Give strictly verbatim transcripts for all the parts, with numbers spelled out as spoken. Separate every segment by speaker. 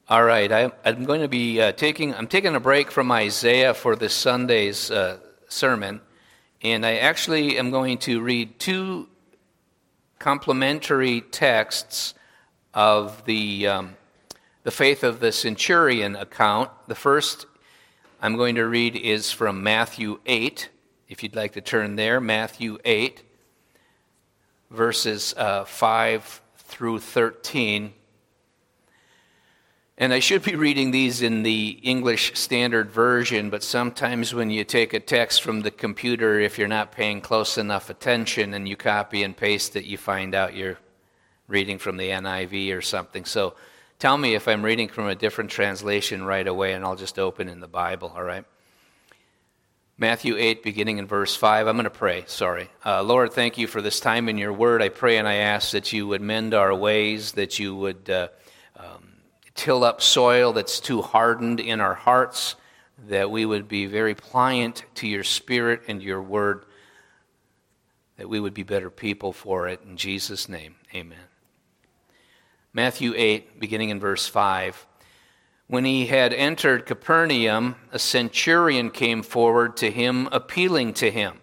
Speaker 1: All right, I, I'm going to be uh, taking, I'm taking a break from Isaiah for this Sunday's uh, sermon, and I actually am going to read two complementary texts of the, um, the faith of the centurion account. The first I'm going to read is from Matthew eight, if you'd like to turn there, Matthew eight, verses uh, five through thirteen. And I should be reading these in the English Standard Version, but sometimes when you take a text from the computer, if you're not paying close enough attention and you copy and paste it, you find out you're reading from the N I V or something. So tell me if I'm reading from a different translation right away, and I'll just open in the Bible, all right? Matthew eight, beginning in verse five. I'm going to pray, sorry. Uh, Lord, thank you for this time in your word. I pray and I ask that you would mend our ways, that you would uh, um, till up soil that's too hardened in our hearts, that we would be very pliant to your spirit and your word, that we would be better people for it. In Jesus' name, amen. Matthew eight, beginning in verse five. When he had entered Capernaum, a centurion came forward to him, appealing to him.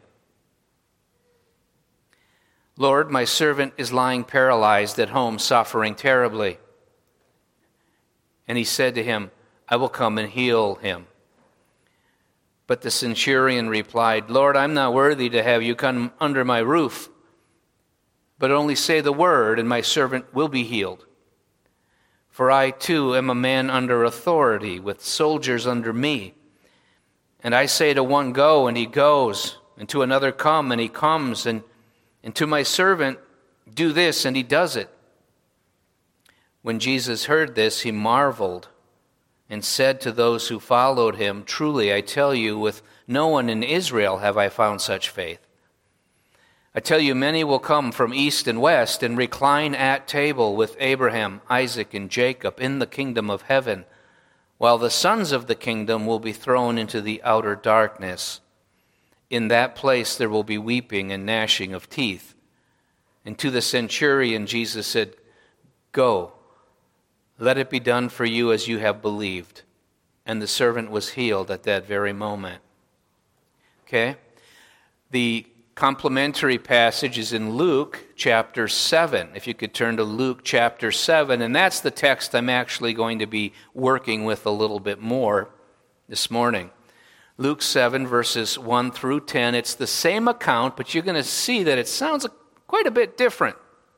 Speaker 1: Lord, my servant is lying paralyzed at home, suffering terribly. And he said to him, I will come and heal him. But the centurion replied, Lord, I'm not worthy to have you come under my roof, but only say the word, and my servant will be healed. For I too am a man under authority, with soldiers under me. And I say to one, go, and he goes, and to another, come, and he comes, and, and to my servant, do this, and he does it. When Jesus heard this, he marveled and said to those who followed him, truly, I tell you, with no one in Israel have I found such faith. I tell you, many will come from east and west and recline at table with Abraham, Isaac, and Jacob in the kingdom of heaven, while the sons of the kingdom will be thrown into the outer darkness. In that place there will be weeping and gnashing of teeth. And to the centurion Jesus said, go, let it be done for you as you have believed. And the servant was healed at that very moment. Okay? The complementary passage is in Luke chapter seven. If you could turn to Luke chapter seven, and that's the text I'm actually going to be working with a little bit more this morning. Luke seven, verses one through ten. It's the same account, but you're going to see that it sounds quite a bit different.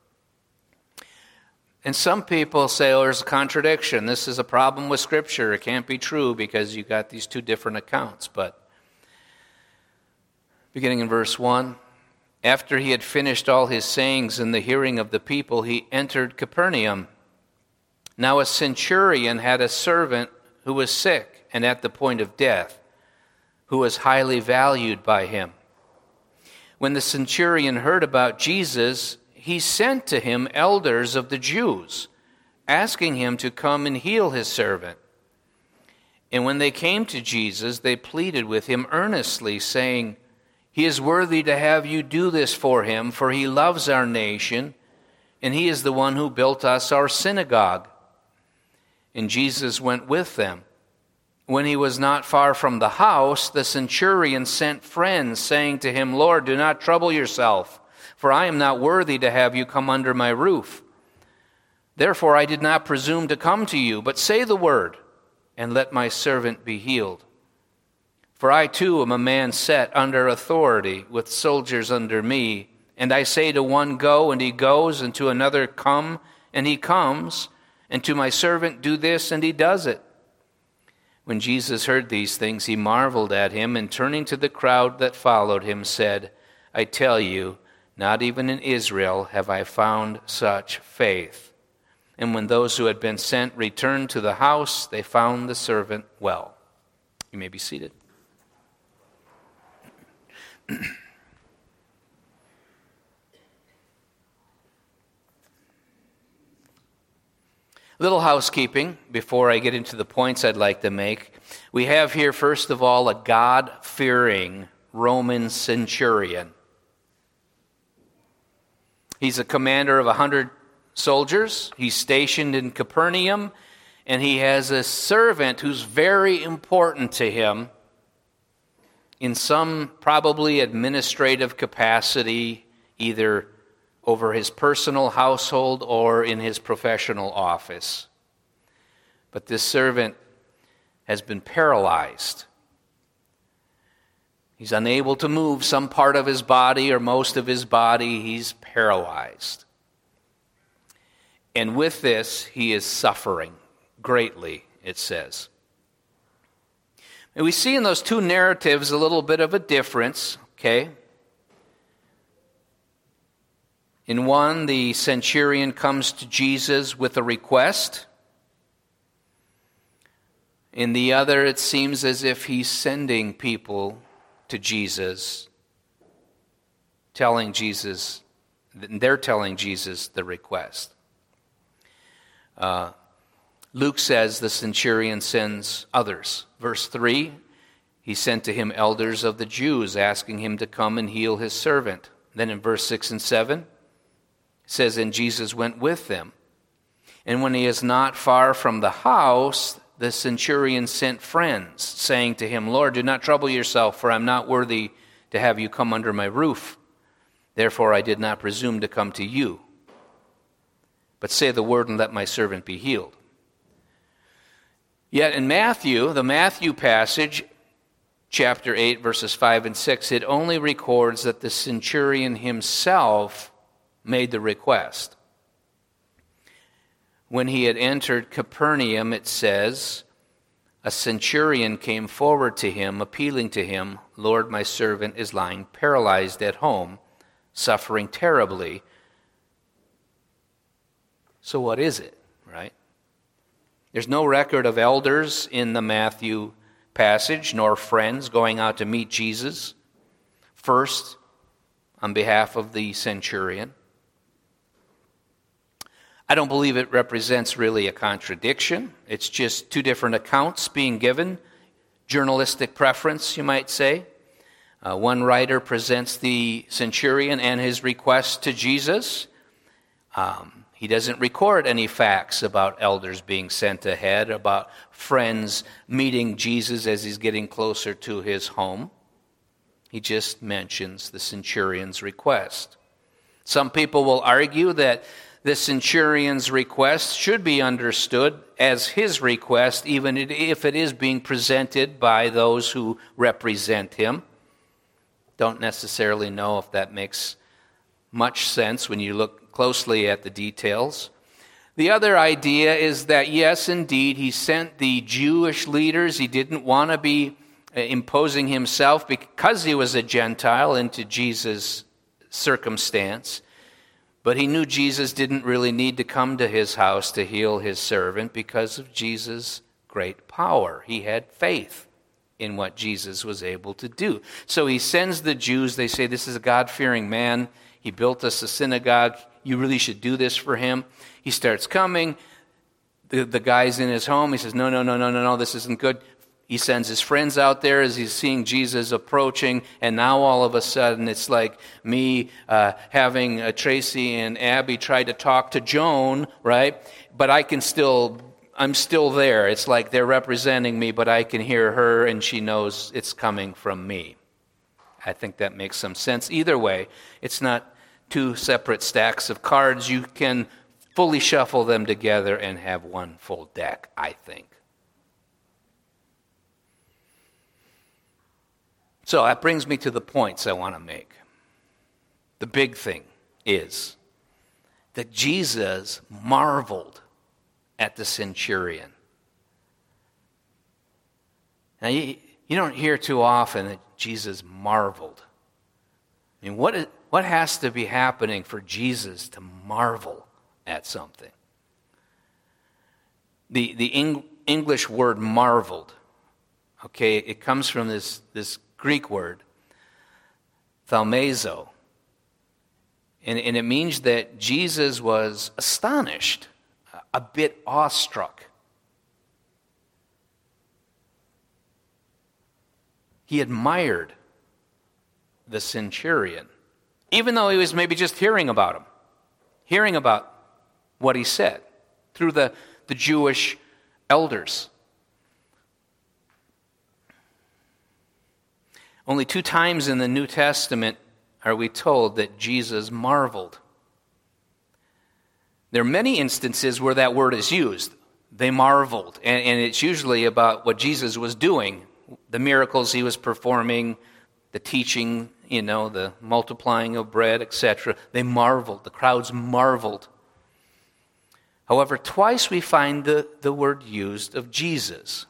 Speaker 1: And some people say, oh, there's a contradiction. This is a problem with Scripture. It can't be true because you got these two different accounts. But beginning in verse one, after he had finished all his sayings in the hearing of the people, he entered Capernaum. Now a centurion had a servant who was sick and at the point of death, who was highly valued by him. When the centurion heard about Jesus, he sent to him elders of the Jews, asking him to come and heal his servant. And when they came to Jesus, they pleaded with him earnestly, saying, he is worthy to have you do this for him, for he loves our nation, and he is the one who built us our synagogue. And Jesus went with them. When he was not far from the house, the centurion sent friends, saying to him, Lord, do not trouble yourself, for I am not worthy to have you come under my roof. Therefore I did not presume to come to you, but say the word, and let my servant be healed. For I too am a man set under authority, with soldiers under me. And I say to one, go, and he goes, and to another, come, and he comes, and to my servant, do this, and he does it. When Jesus heard these things, he marveled at him, and turning to the crowd that followed him, said, I tell you, not even in Israel have I found such faith. And when those who had been sent returned to the house, they found the servant well. You may be seated. Little housekeeping before I get into the points I'd like to make. We have here, first of all, a God-fearing Roman centurion. He's a commander of a hundred soldiers. He's stationed in Capernaum, and he has a servant who's very important to him in some probably administrative capacity, either over his personal household or in his professional office. But this servant has been paralyzed. He's unable to move some part of his body or most of his body. He's paralyzed. And with this, he is suffering greatly, it says. And we see in those two narratives a little bit of a difference, okay? In one, the centurion comes to Jesus with a request. In the other, it seems as if he's sending people to Jesus, telling Jesus, they're telling Jesus the request. Uh, Luke says the centurion sends others. Verse three, he sent to him elders of the Jews, asking him to come and heal his servant. Then in verse six and seven, it says, and Jesus went with them. And when he is not far from the house, the centurion sent friends, saying to him, Lord, do not trouble yourself, for I am not worthy to have you come under my roof. Therefore I did not presume to come to you. But say the word and let my servant be healed. Yet in Matthew, the Matthew passage, chapter eight, verses five and six, it only records that the centurion himself made the request. When he had entered Capernaum, it says, a centurion came forward to him, appealing to him, Lord, my servant is lying paralyzed at home, suffering terribly. So what is it, right? There's no record of elders in the Matthew passage, nor friends going out to meet Jesus first on behalf of the centurion. I don't believe it represents really a contradiction. It's just two different accounts being given, journalistic preference, you might say. Uh, one writer presents the centurion and his request to Jesus. Um, he doesn't record any facts about elders being sent ahead, about friends meeting Jesus as he's getting closer to his home. He just mentions the centurion's request. Some people will argue that the centurion's request should be understood as his request, even if it is being presented by those who represent him. Don't necessarily know if that makes much sense when you look closely at the details. The other idea is that, yes, indeed, he sent the Jewish leaders. He didn't want to be imposing himself because he was a Gentile into Jesus' circumstance. But he knew Jesus didn't really need to come to his house to heal his servant because of Jesus' great power. He had faith in what Jesus was able to do. So he sends the Jews. They say, this is a God-fearing man. He built us a synagogue. You really should do this for him. He starts coming. The, the guy's in his home. He says, no, no, no, no, no, no, this isn't good. He sends his friends out there as he's seeing Jesus approaching, and now all of a sudden it's like me uh, having uh, Tracy and Abby try to talk to Joan, right? But I can still, I'm still there. It's like they're representing me, but I can hear her, and she knows it's coming from me. I think that makes some sense. Either way, it's not two separate stacks of cards. You can fully shuffle them together and have one full deck, I think. So that brings me to the points I want to make. The big thing is that Jesus marveled at the centurion. Now, you, you don't hear too often that Jesus marveled. I mean, what, is, what has to be happening for Jesus to marvel at something? The, the Eng, English word marveled, okay, it comes from this, this Greek word, thalmazo. And, and it means that Jesus was astonished, a bit awestruck. He admired the centurion, even though he was maybe just hearing about him, hearing about what he said through the, the Jewish elders. Only two times in the New Testament are we told that Jesus marveled. There are many instances where that word is used. They marveled, and, and it's usually about what Jesus was doing, the miracles he was performing, the teaching, you know, the multiplying of bread, et cetera. They marveled. The crowds marveled. However, twice we find the, the word used of Jesus.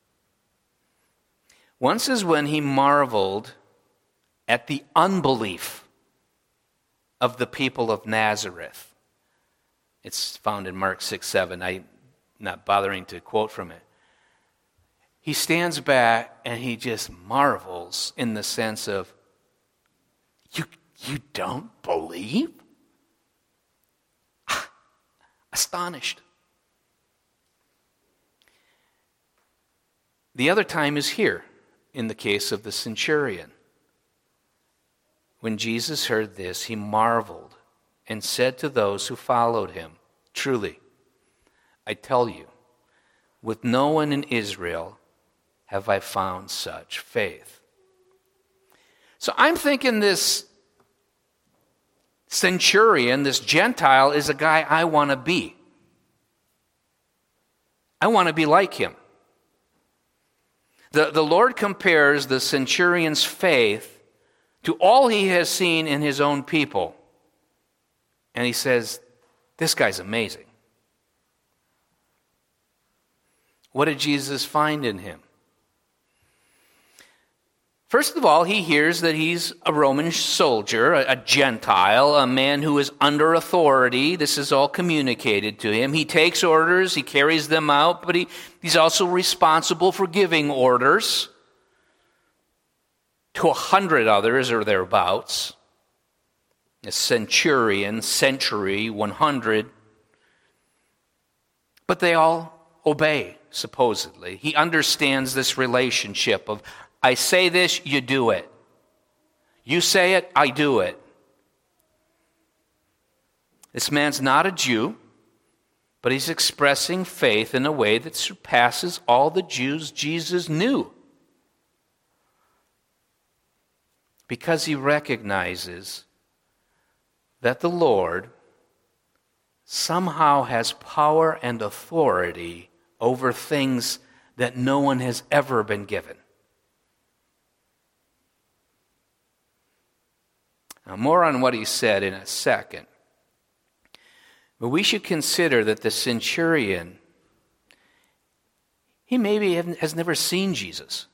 Speaker 1: Once is when he marveled at the unbelief of the people of Nazareth. It's found in Mark six seven. I'm not bothering to quote from it. He stands back and he just marvels in the sense of, you, you don't believe? Astonished. The other time is here, in the case of the centurion. When Jesus heard this, he marveled and said to those who followed him, "Truly, I tell you, with no one in Israel have I found such faith." So I'm thinking this centurion, this Gentile, is a guy I want to be. I want to be like him. The, the Lord compares the centurion's faith to all he has seen in his own people. And he says, this guy's amazing. What did Jesus find in him? First of all, he hears that he's a Roman soldier, a, a Gentile, a man who is under authority. This is all communicated to him. He takes orders, he carries them out, but he, he's also responsible for giving orders to a hundred others or thereabouts. A centurion, century, one hundred. But they all obey, supposedly. He understands this relationship of, I say this, you do it. You say it, I do it. This man's not a Jew, but he's expressing faith in a way that surpasses all the Jews Jesus knew. Because he recognizes that the Lord somehow has power and authority over things that no one has ever been given. Now, more on what he said in a second. But we should consider that the centurion, he maybe has never seen Jesus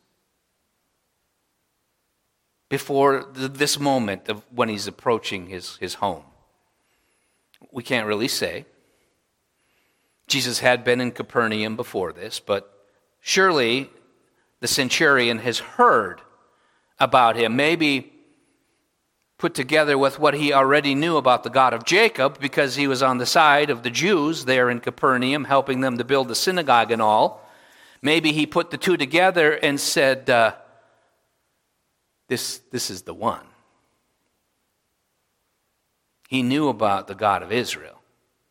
Speaker 1: before this moment of when he's approaching his, his home. We can't really say. Jesus had been in Capernaum before this, but surely the centurion has heard about him, maybe put together with what he already knew about the God of Jacob, because he was on the side of the Jews there in Capernaum, helping them to build the synagogue and all. Maybe he put the two together and said, uh, this, this is the one. He knew about the God of Israel.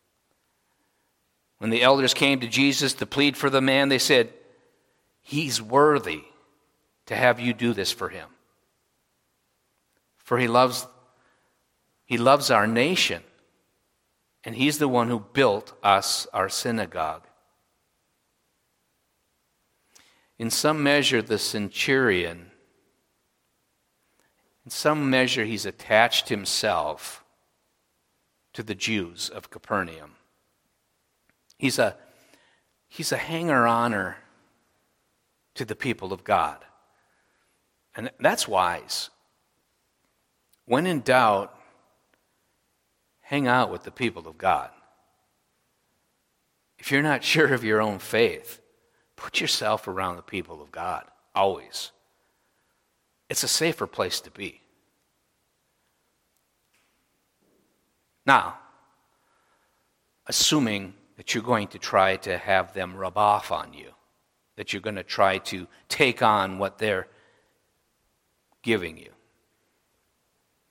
Speaker 1: When the elders came to Jesus to plead for the man, they said, he's worthy to have you do this for him. For he loves, he loves our nation, and he's the one who built us our synagogue. In some measure, the centurion, in some measure, he's attached himself to the Jews of Capernaum. He's a, he's a hanger-oner to the people of God. And that's wise. When in doubt, hang out with the people of God. If you're not sure of your own faith, put yourself around the people of God, always. It's a safer place to be. Now, assuming that you're going to try to have them rub off on you, that you're going to try to take on what they're giving you.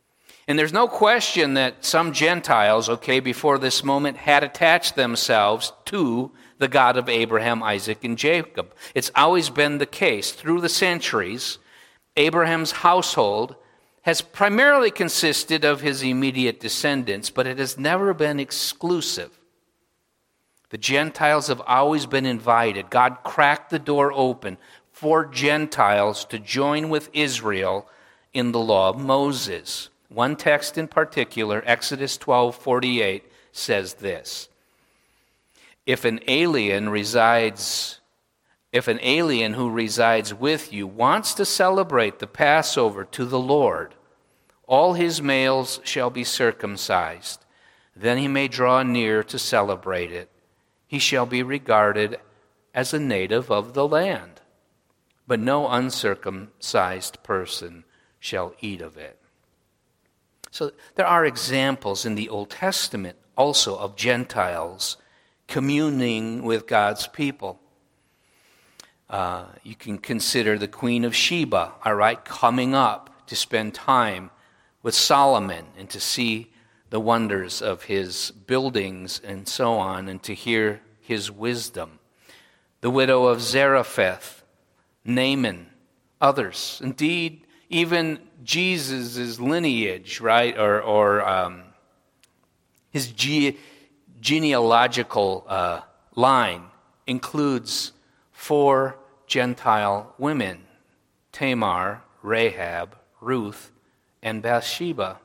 Speaker 1: And there's no question that some Gentiles, okay, before this moment had attached themselves to the God of Abraham, Isaac, and Jacob. It's always been the case. Through the centuries, Abraham's household has primarily consisted of his immediate descendants, but it has never been exclusive. The Gentiles have always been invited. God cracked the door open for Gentiles to join with Israel in the law of Moses. One text in particular, Exodus twelve forty-eight, says this: If an alien resides, if an alien who resides with you wants to celebrate the Passover to the Lord, all his males shall be circumcised. Then he may draw near to celebrate it. He shall be regarded as a native of the land, but no uncircumcised person shall eat of it. So there are examples in the Old Testament also of Gentiles communing with God's people. Uh, you can consider the Queen of Sheba, all right, coming up to spend time with Solomon and to see the wonders of his buildings and so on, and to hear his wisdom. The widow of Zarephath, Naaman, others. Indeed, even Jesus' lineage, right, or, or um, his ge- genealogical uh, line includes four Gentile women: Tamar, Rahab, Ruth, and Bathsheba.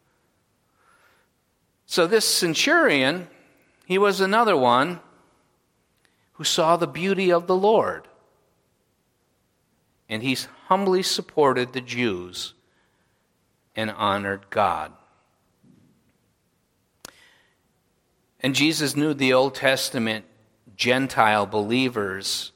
Speaker 1: So this centurion, he was another one who saw the beauty of the Lord. And he humbly supported the Jews and honored God. And Jesus knew the Old Testament Gentile believers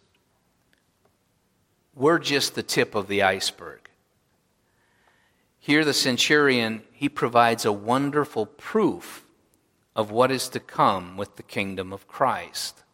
Speaker 1: were just the tip of the iceberg. Here the centurion, he provides a wonderful proof of what is to come with the kingdom of Christ.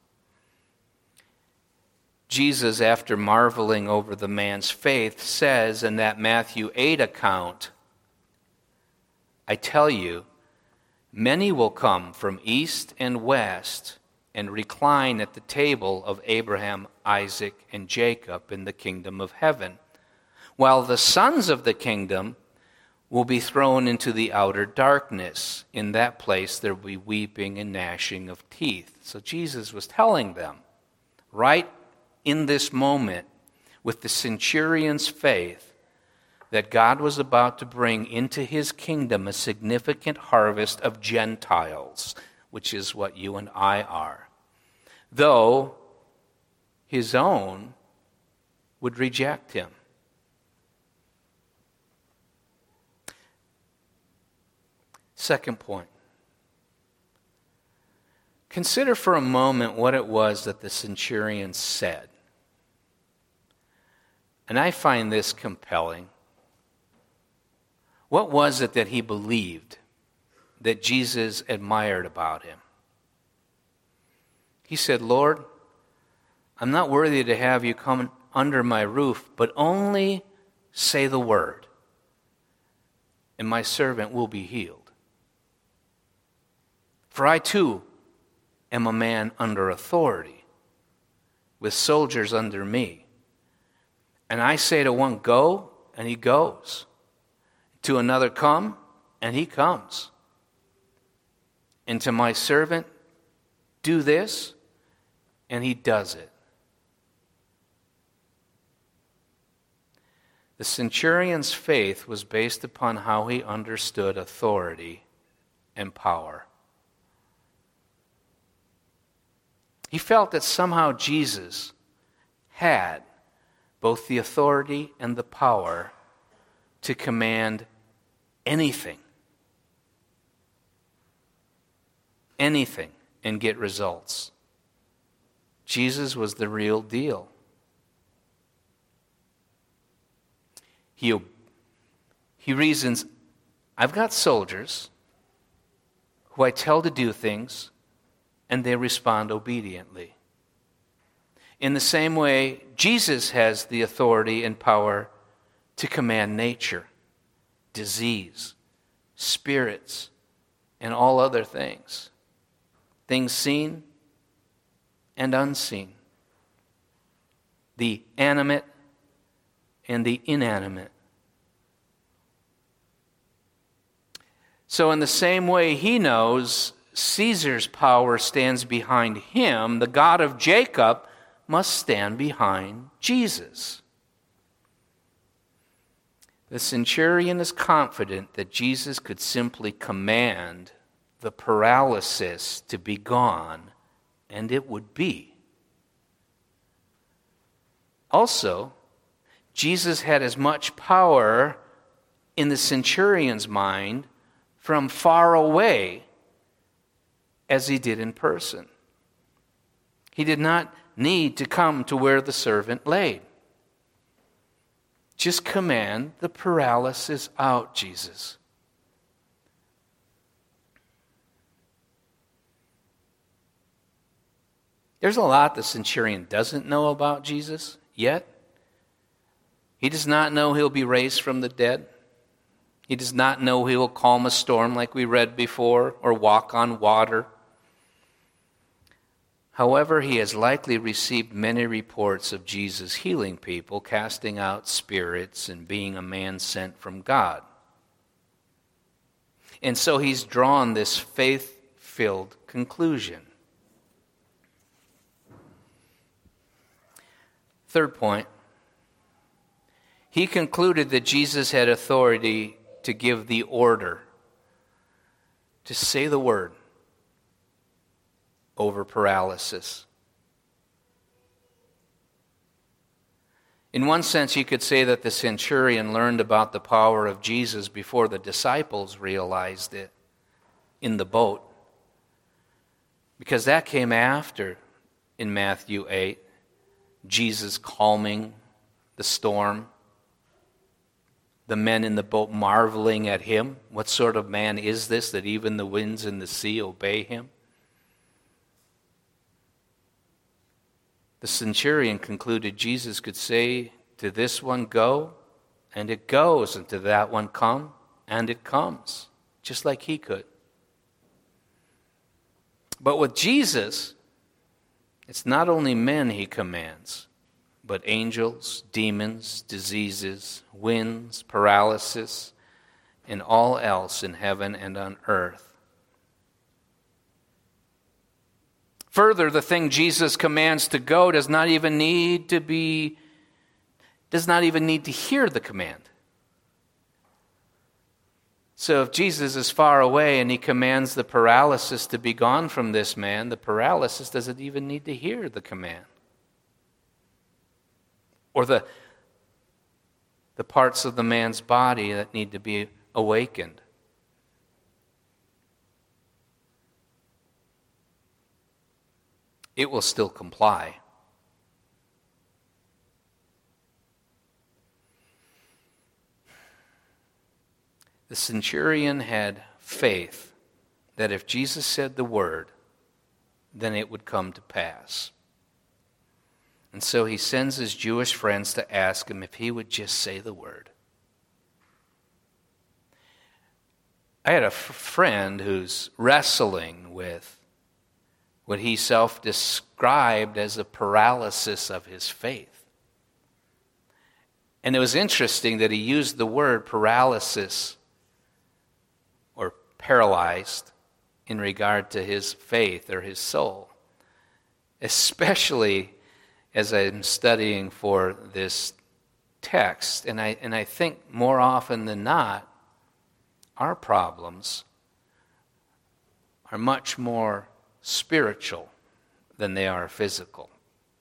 Speaker 1: Jesus, after marveling over the man's faith, says in that Matthew eight account, I tell you, many will come from east and west and recline at the table of Abraham, Isaac, and Jacob in the kingdom of heaven, while the sons of the kingdom will be thrown into the outer darkness. In that place there will be weeping and gnashing of teeth. So Jesus was telling them, right in this moment, with the centurion's faith, that God was about to bring into his kingdom a significant harvest of Gentiles, which is what you and I are, though his own would reject him. Second point. Consider for a moment what it was that the centurion said. And I find this compelling. What was it that he believed that Jesus admired about him? He said, Lord, I'm not worthy to have you come under my roof, but only say the word, and my servant will be healed. For I too am a man under authority, with soldiers under me. And I say to one, go, and he goes. To another, come, and he comes. And to my servant, do this, and he does it. The centurion's faith was based upon how he understood authority and power. He felt that somehow Jesus had both the authority and the power to command anything, anything, and get results. Jesus was the real deal. He, he reasons, I've got soldiers who I tell to do things, and they respond obediently. In the same way, Jesus has the authority and power to command nature, disease, spirits, and all other things, things seen and unseen, the animate and the inanimate. So in the same way he knows Caesar's power stands behind him, the God of Jacob must stand behind Jesus. The centurion is confident that Jesus could simply command the paralysis to be gone, and it would be. Also, Jesus had as much power in the centurion's mind from far away as he did in person. He did not need to come to where the servant lay. Just command the paralysis out, Jesus. There's a lot the centurion doesn't know about Jesus yet. He does not know he'll be raised from the dead. He does not know he will calm a storm like we read before, or walk on water. However, he has likely received many reports of Jesus healing people, casting out spirits, and being a man sent from God. And so he's drawn this faith-filled conclusion. Third point, he concluded that Jesus had authority to give the order, to say the word over paralysis. In one sense, you could say that the centurion learned about the power of Jesus before the disciples realized it in the boat, because that came after in Matthew eight, Jesus calming the storm, the men in the boat marveling at him. What sort of man is this that even the winds and the sea obey him? The centurion concluded Jesus could say to this one, go, and it goes, and to that one, come, and it comes, just like he could. But with Jesus, it's not only men he commands, but angels, demons, diseases, winds, paralysis, and all else in heaven and on earth. Further, the thing Jesus commands to go does not even need to be, does not even need to hear the command. So if Jesus is far away and he commands the paralysis to be gone from this man, the paralysis doesn't even need to hear the command. Or the, the parts of the man's body that need to be awakened. It will still comply. The centurion had faith that if Jesus said the word, then it would come to pass. And so he sends his Jewish friends to ask him if he would just say the word. I had a f- friend who's wrestling with what he self-described as a paralysis of his faith. And it was interesting that he used the word paralysis or paralyzed in regard to his faith or his soul, especially as I'm studying for this text. And I, and I think more often than not, our problems are much more spiritual than they are physical.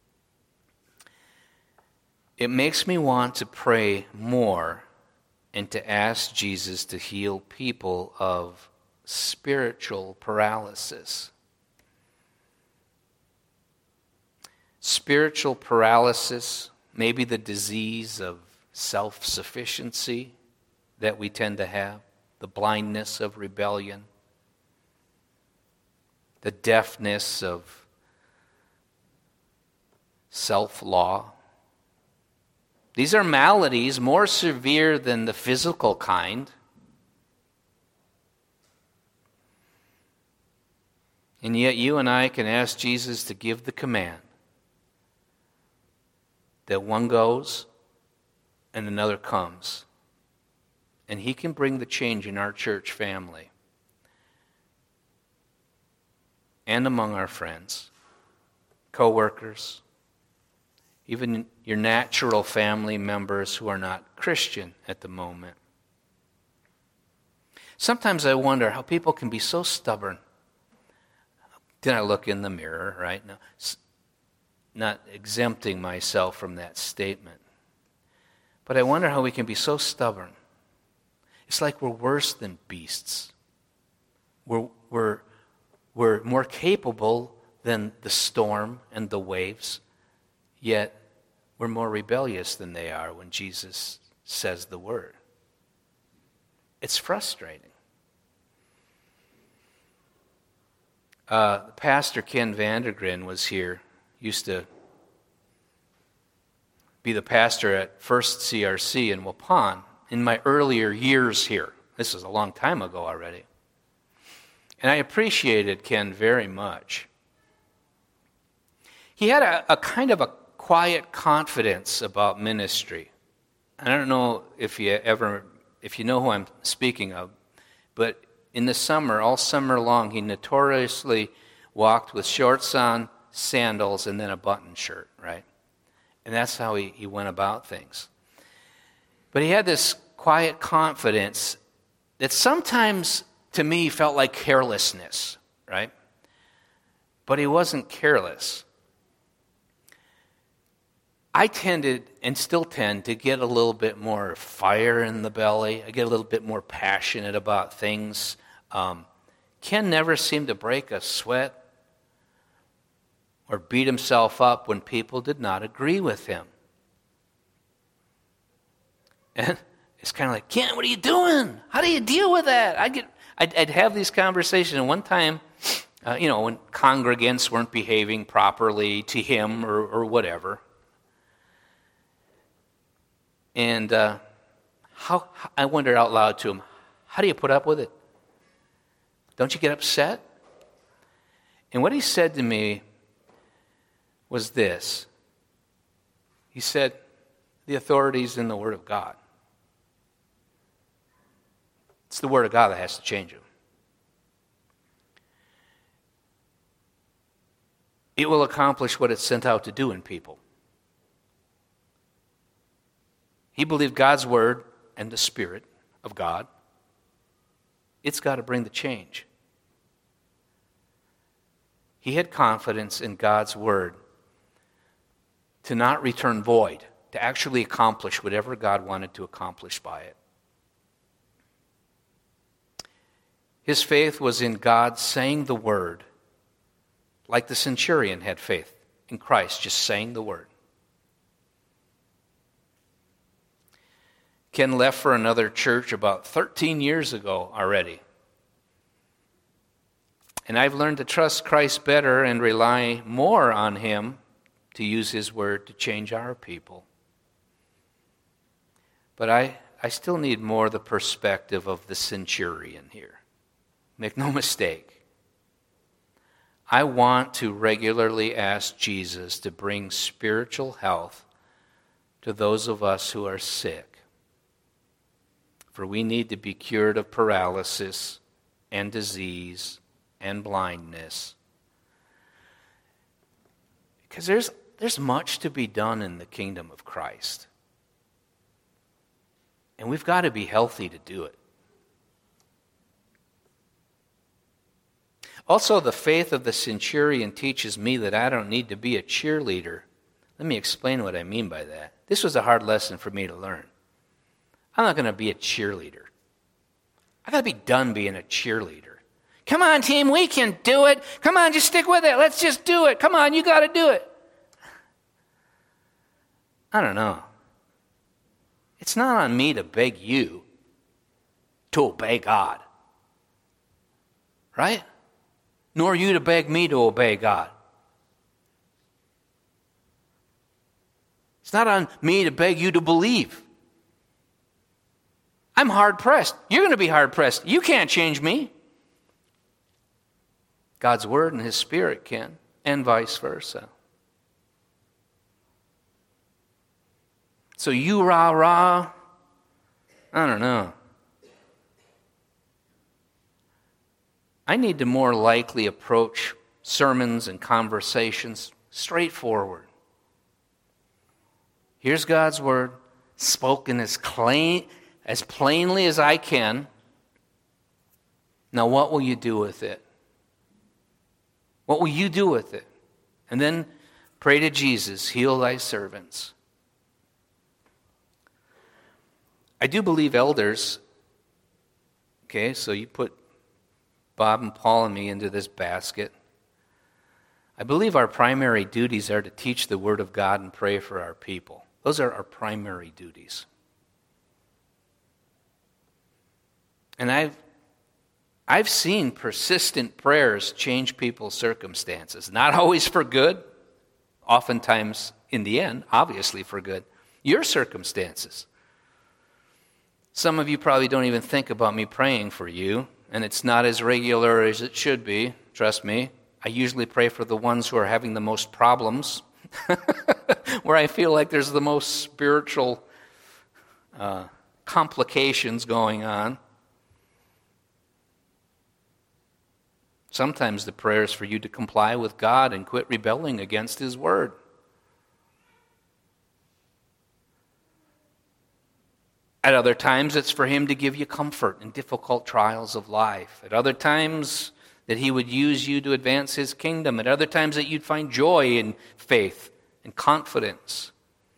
Speaker 1: It makes me want to pray more and to ask Jesus to heal people of spiritual paralysis. Spiritual paralysis, maybe the disease of self-sufficiency that we tend to have, the blindness of rebellion, the deafness of self-law. These are maladies more severe than the physical kind. And yet you and I can ask Jesus to give the command that one goes and another comes. And he can bring the change in our church family and among our friends, co-workers, even your natural family members who are not Christian at the moment. Sometimes I wonder how people can be so stubborn. Then I look in the mirror, right? Now, not exempting myself from that statement. But I wonder how we can be so stubborn. It's like we're worse than beasts. We're, we're, we're more capable than the storm and the waves, yet we're more rebellious than they are when Jesus says the word. It's frustrating. Uh, Pastor Ken Vandergren was here, used to be the pastor at First C R C in Waupun in my earlier years here. This was a long time ago already. And I appreciated Ken very much. He had a, a kind of a quiet confidence about ministry. I don't know if you ever, if you know who I'm speaking of, but in the summer, all summer long, he notoriously walked with shorts on, sandals, and then a button shirt, right? And that's how he, he went about things. But he had this quiet confidence that sometimes, to me, felt like carelessness, right? But he wasn't careless. I tended, and still tend, to get a little bit more fire in the belly. I get a little bit more passionate about things. Um, Ken never seemed to break a sweat or beat himself up when people did not agree with him. And it's kind of like, Ken, what are you doing? How do you deal with that? I get, I'd, I'd have these conversations. And one time, uh, you know, when congregants weren't behaving properly to him or, or whatever. And uh, how I wondered out loud to him, how do you put up with it? Don't you get upset? And what he said to me was this. He said, the authority's in the Word of God. It's the Word of God that has to change him. It will accomplish what it's sent out to do in people. He believed God's Word and the Spirit of God. It's got to bring the change. He had confidence in God's Word to not return void, to actually accomplish whatever God wanted to accomplish by it. His faith was in God saying the word, like the centurion had faith in Christ, just saying the word. Ken left for another church about thirteen years ago already. And I've learned to trust Christ better and rely more on Him to use His word to change our people. But I, I still need more the perspective of the centurion here. Make no mistake. I want to regularly ask Jesus to bring spiritual health to those of us who are sick. For we need to be cured of paralysis and disease and blindness. Because there's, there's much to be done in the kingdom of Christ. And we've got to be healthy to do it. Also, the faith of the centurion teaches me that I don't need to be a cheerleader. Let me explain what I mean by that. This was a hard lesson for me to learn. I'm not going to be a cheerleader. I got to be done being a cheerleader. Come on, team, we can do it. Come on, just stick with it. Let's just do it. Come on, you got to do it. I don't know. It's not on me to beg you to obey God. Right? Nor you to beg me to obey God. It's not on me to beg you to believe. I'm hard-pressed. You're going to be hard-pressed. You can't change me. God's Word and His Spirit can, and vice versa. So you rah rah, I don't know. I need to more likely approach sermons and conversations straightforward. Here's God's Word, spoken as plain, as plainly as I can. Now what will you do with it? What will you do with it? And then pray to Jesus, heal thy servants. I do believe elders, okay, so you put Bob and Paul and me into this basket. I believe our primary duties are to teach the Word of God and pray for our people. Those are our primary duties. And I've I've seen persistent prayers change people's circumstances. Not always for good, oftentimes in the end, obviously for good. Your circumstances. Some of you probably don't even think about me praying for you, and it's not as regular as it should be, trust me. I usually pray for the ones who are having the most problems, where I feel like there's the most spiritual uh, complications going on. Sometimes the prayer is for you to comply with God and quit rebelling against His Word. At other times, it's for Him to give you comfort in difficult trials of life. At other times, that He would use you to advance His kingdom. At other times, that you'd find joy in faith and confidence.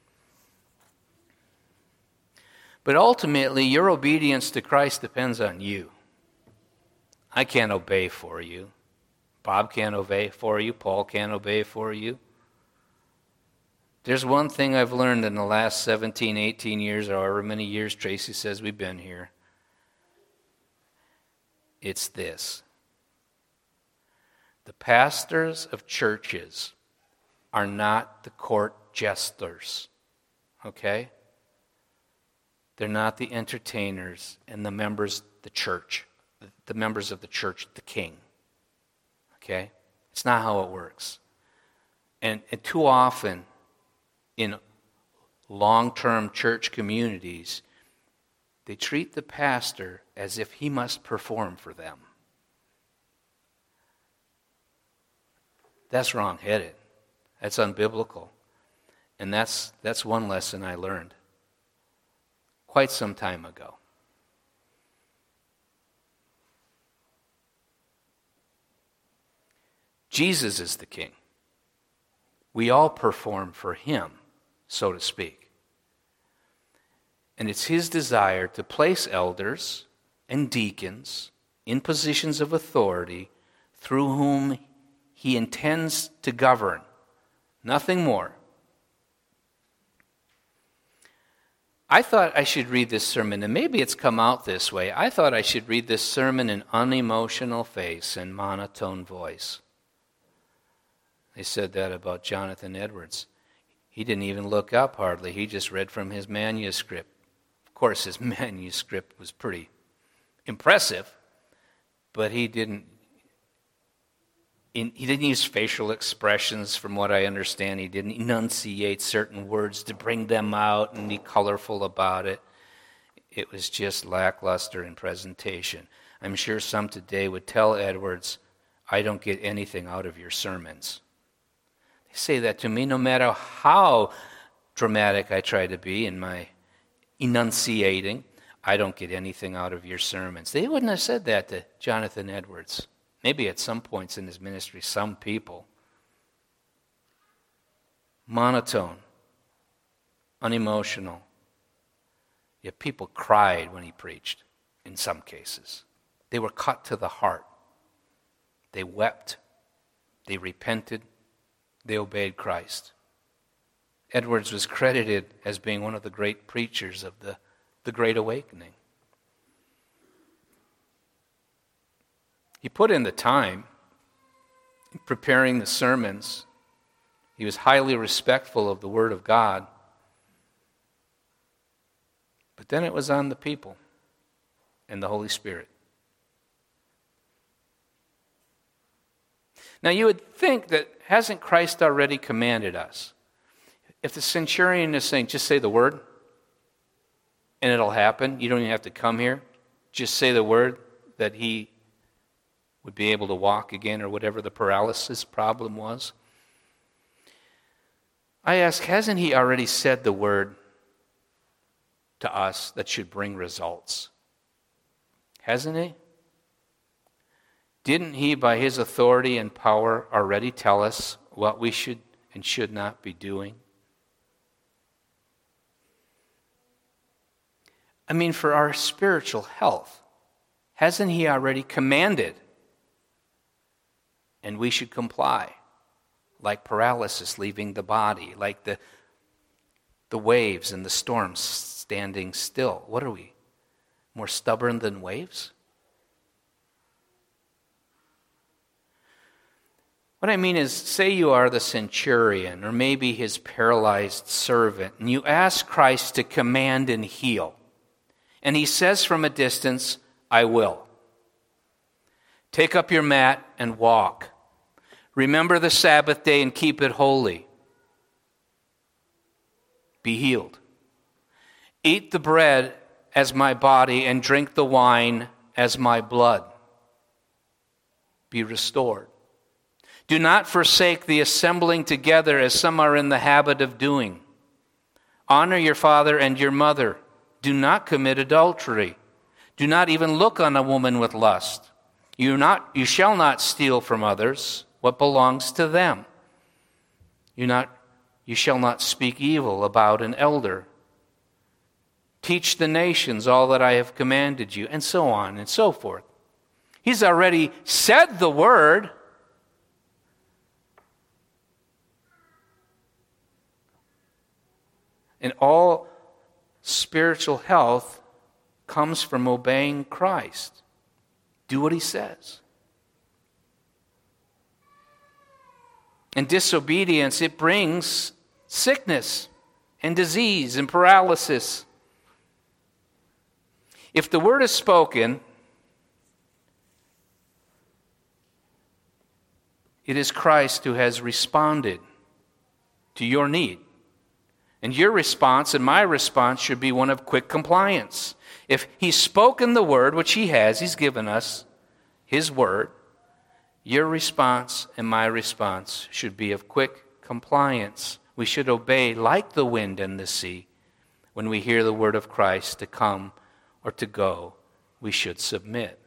Speaker 1: But ultimately, your obedience to Christ depends on you. I can't obey for you. Bob can't obey for you. Paul can't obey for you. There's one thing I've learned in the last seventeen, eighteen years, or however many years Tracy says we've been here. It's this. The pastors of churches are not the court jesters, okay? They're not the entertainers and the members of the church. The members of the church, the king. Okay? It's not how it works. And, and too often in long-term church communities, they treat the pastor as if he must perform for them. That's wrong-headed. That's unbiblical. And that's that's one lesson I learned quite some time ago. Jesus is the king. We all perform for Him, so to speak. And it's His desire to place elders and deacons in positions of authority through whom He intends to govern. Nothing more. I thought I should read this sermon, and maybe it's come out this way. I thought I should read this sermon in unemotional face and monotone voice. They said that about Jonathan Edwards. He didn't even look up hardly. He just read from his manuscript. Of course, his manuscript was pretty impressive, but he didn't he didn't use facial expressions, from what I understand. He didn't enunciate certain words to bring them out and be colorful about it. It was just lackluster in presentation. I'm sure some today would tell Edwards, I don't get anything out of your sermons. They say that to me no matter how dramatic I try to be in my enunciating. I don't get anything out of your sermons. They wouldn't have said that to Jonathan Edwards. Maybe at some points in his ministry, some people. Monotone, unemotional. Yet people cried when he preached, in some cases. They were cut to the heart. They wept. They repented. They obeyed Christ. Edwards was credited as being one of the great preachers of the, the Great Awakening. He put in the time in preparing the sermons. He was highly respectful of the Word of God. But then it was on the people and the Holy Spirit. Now you would think that, hasn't Christ already commanded us? If the centurion is saying, just say the word, and it'll happen, you don't even have to come here, just say the word that he would be able to walk again, or whatever the paralysis problem was. I ask, hasn't he already said the word to us that should bring results? Hasn't he? Didn't he, by his authority and power, already tell us what we should and should not be doing? I mean, for our spiritual health, hasn't he already commanded? And we should comply, like paralysis leaving the body, like the, the waves and the storms standing still. What are we, more stubborn than waves? What I mean is, say you are the centurion, or maybe his paralyzed servant, and you ask Christ to command and heal. And he says from a distance, I will. Take up your mat and walk. Remember the Sabbath day and keep it holy. Be healed. Eat the bread as my body and drink the wine as my blood. Be restored. Do not forsake the assembling together as some are in the habit of doing. Honor your father and your mother. Do not commit adultery. Do not even look on a woman with lust. You not, you shall not steal from others what belongs to them. You not, you shall not speak evil about an elder. Teach the nations all that I have commanded you, and so on and so forth. He's already said the word. And all spiritual health comes from obeying Christ. Do what he says. And disobedience, it brings sickness and disease and paralysis. If the word is spoken, it is Christ who has responded to your need. And your response and my response should be one of quick compliance. If he's spoken the word, which he has, he's given us his word, your response and my response should be of quick compliance. We should obey like the wind and the sea. When we hear the word of Christ to come or to go, we should submit.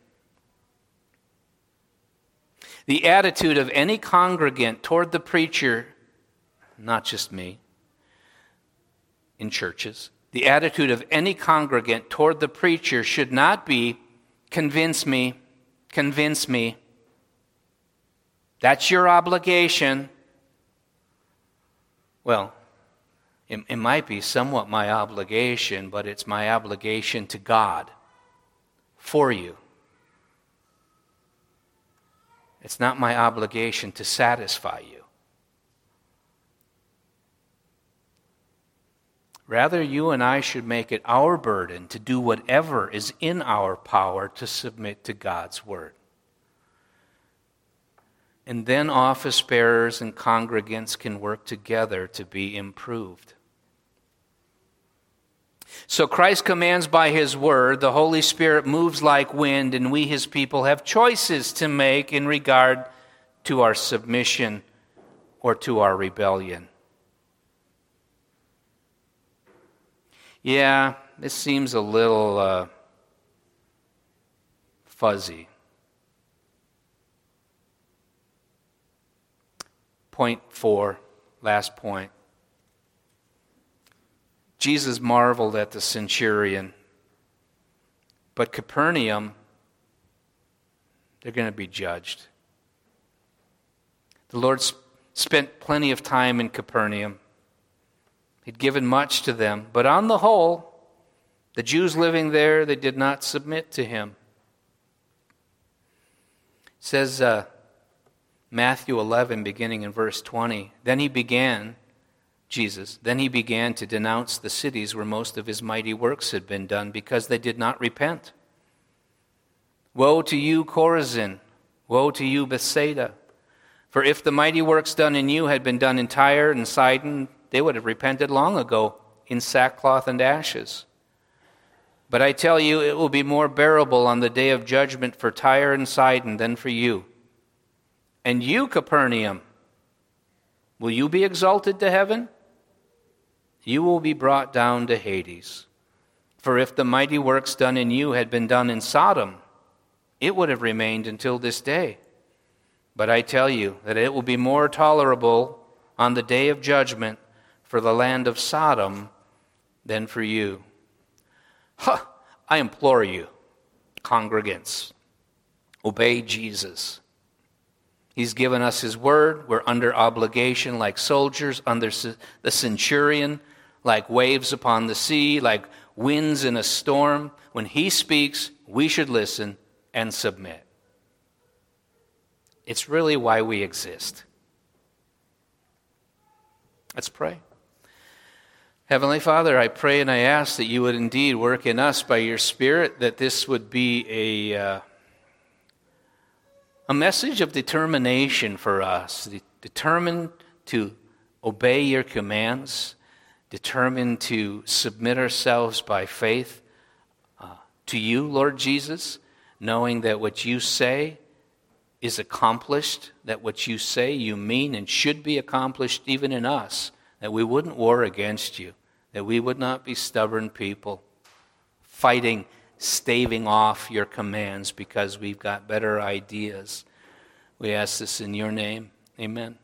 Speaker 1: The attitude of any congregant toward the preacher, not just me, in churches, the attitude of any congregant toward the preacher should not be, convince me, convince me. That's your obligation. Well, it, it might be somewhat my obligation, but it's my obligation to God for you. It's not my obligation to satisfy you. Rather, you and I should make it our burden to do whatever is in our power to submit to God's word. And then office bearers and congregants can work together to be improved. So Christ commands by his word, the Holy Spirit moves like wind, and we, his people, have choices to make in regard to our submission or to our rebellion. Yeah, this seems a little uh, fuzzy. Point four, last point. Jesus marveled at the centurion, but Capernaum, they're going to be judged. The Lord sp- spent plenty of time in Capernaum. He'd given much to them, but on the whole, the Jews living there, they did not submit to him. It says uh, Matthew eleven, beginning in verse twenty, then he began, Jesus, then he began to denounce the cities where most of his mighty works had been done because they did not repent. Woe to you, Chorazin! Woe to you, Bethsaida! For if the mighty works done in you had been done in Tyre and Sidon, they would have repented long ago in sackcloth and ashes. But I tell you, it will be more bearable on the day of judgment for Tyre and Sidon than for you. And you, Capernaum, will you be exalted to heaven? You will be brought down to Hades. For if the mighty works done in you had been done in Sodom, it would have remained until this day. But I tell you that it will be more tolerable on the day of judgment for the land of Sodom than for you. Huh, I implore you, congregants, obey Jesus. He's given us his word. We're under obligation like soldiers under the centurion, like waves upon the sea, like winds in a storm. When he speaks, we should listen and submit. It's really why we exist. Let's pray. Heavenly Father, I pray and I ask that you would indeed work in us by your Spirit, that this would be a, uh, a message of determination for us, determined to obey your commands, determined to submit ourselves by faith uh, to you, Lord Jesus, knowing that what you say is accomplished, that what you say you mean and should be accomplished even in us, that we wouldn't war against you, that we would not be stubborn people fighting, staving off your commands because we've got better ideas. We ask this in your name. Amen.